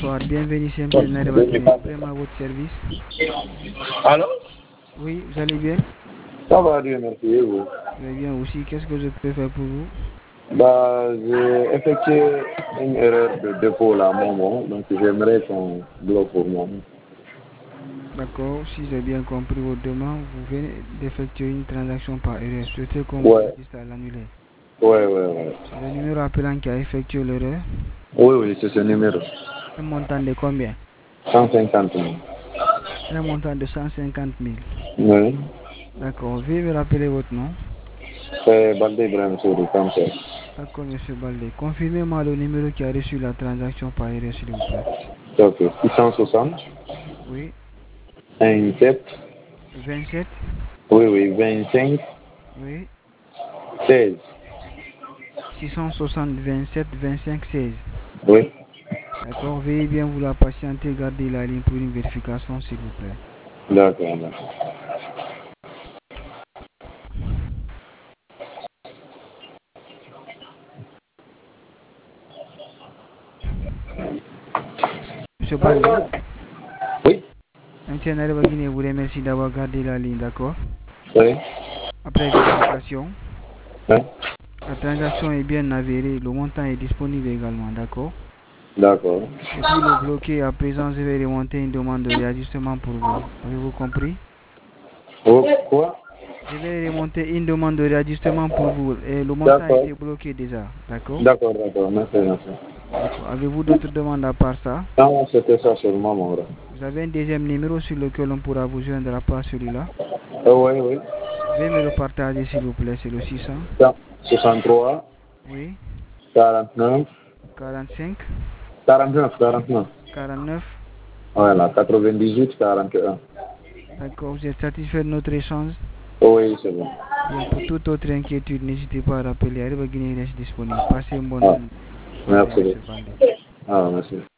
bonsoir, bienvenue chez MTN Areva Guinée, vraiment à votre service. Allô? Oui, vous allez bien? Ça va, Dieu merci, et vous? Très bien aussi, qu'est-ce que je peux faire pour vous? J'ai effectué une erreur de dépôt là, à un moment, donc j'aimerais qu'on bloque pour moi. D'accord, si j'ai bien compris votre demande, vous venez d'effectuer une transaction par erreur. Souhaitez qu'on vous Ouais, assiste à l'annuler. ouais. C'est le numéro appelant qui a effectué l'erreur. Oui, c'est ce numéro. Un montant de combien? 150 000. Un montant de 150 000. Oui. D'accord, veuillez me rappeler votre nom. C'est Baldé Ibrahim Souri, comme ça. D'accord, monsieur Baldé. Confirmez-moi le numéro qui a reçu la transaction par erreur, s'il vous plaît. Ok. 660, Oui, 27, 27. oui, 25, Oui, 16. 660, 27, 25, 16. Oui. D'accord, veuillez bien vouloir patienter, garder la ligne pour une vérification, s'il vous plaît. D'accord. Monsieur Baldé, Oui. MTN Areva Guinée vous remercie d'avoir gardé la ligne, d'accord? Oui. Après vérification, Oui. la transaction est bien avérée, le montant est disponible également, d'accord? D'accord. Et pour le bloquer, à présent, je vais remonter une demande de réajustement pour vous. Avez-vous compris? Oh, quoi? Je vais remonter une demande de réajustement pour vous et le montant a D'accord. été bloqué déjà, d'accord? D'accord. Merci. D'accord. Avez-vous d'autres demandes à part ça? Non, c'était ça seulement, mon gars. Vous avez un deuxième numéro sur lequel on pourra vous joindre à part celui-là? Oui. Veuillez me le partager s'il vous plaît, c'est le 600. 63, Oui, 49, 45, 49. 49. Voilà, 98, 41. D'accord, vous êtes satisfait de notre échange? Oui, c'est bon. Bien, pour toute autre inquiétude, n'hésitez pas à rappeler. Arriva Guinée reste disponible. Passez une Ah, bonne soirée, merci. monsieur Baldé. Ah, merci.